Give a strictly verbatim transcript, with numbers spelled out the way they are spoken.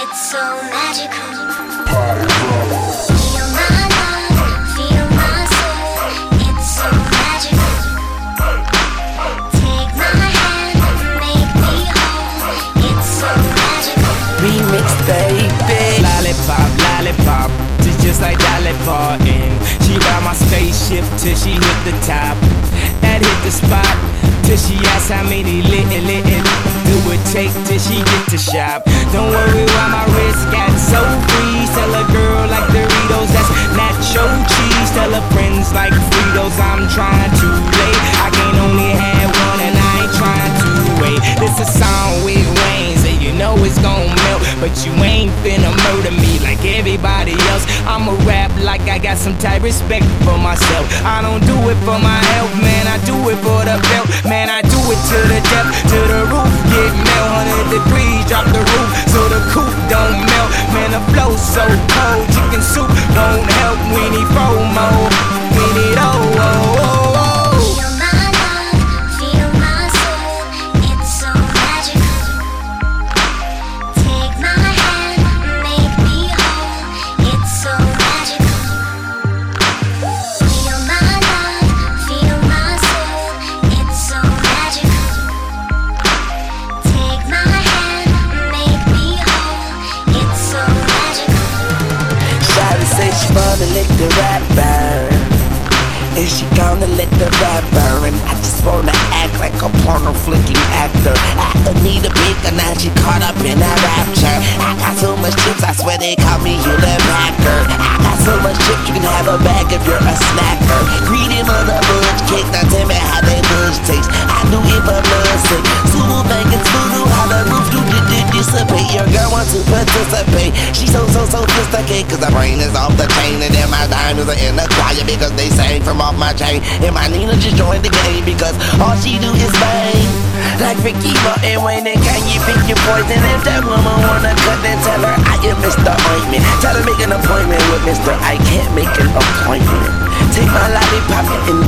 It's so magical. Feel my love, feel my soul. It's so magical. Take my hand, make me whole. It's so magical. Remix, baby. Lollipop, lollipop, just, just like Dolly Parton. She ride my spaceship till she hit the top. That hit the spot till she asks how many lit it, lit it do it take till she get to shop. Don't worry why my wrist got so free. Tell a girl like Doritos, that's nacho cheese. Tell her friends like Fritos, I'm trying to lay. I can only have one and I ain't trying to wait. This a song with Wayne, so you know it's gon' melt, but you ain't finna murder me like everybody else. I'ma rap like I got some type respect for myself. I don't do it for my health, man, I do it for the belt. Man, I do it to the depth, to the roof, get melt. one hundred degrees, drop the roof so the coupe don't melt. Man, the flow's so cold, chicken soup won't help. We need FOMO, we need oh, oh, oh, oh. Feel my love, feel my soul. It's so magical. Take my hand, make me whole. It's so magical. Feel my love, feel my soul. It's so magical. Take my hand, make me whole. It's so magical. Shawty say she wanna lick the rap burn. Is she gonna let the rap burn? I just wanna act like a porno flicking actor. I don't need a bigger, now she caught up in that rapture. I got so much chips, I swear they call me you the backer. I got so much chips, you can have a bag if you're a snacker. Greedy mother budge cake, now tell me how they budge taste. I do it for blood sake. Sulu bang, it's voodoo, how the roof do did did dissipate. Your girl wants to participate. She so so so sophisticated, cause her brain is off the chain. And then my diamonds are in the choir because they sang from off my chain. And my Nina just joined the game because all she do is bang. Like Ricky Martin, Wayne, and can you pick your poison? If that woman wanna cut, then tell her I am Mister Ointment. Tell her make an appointment with Mister I can't make an appointment. Take my lollipop and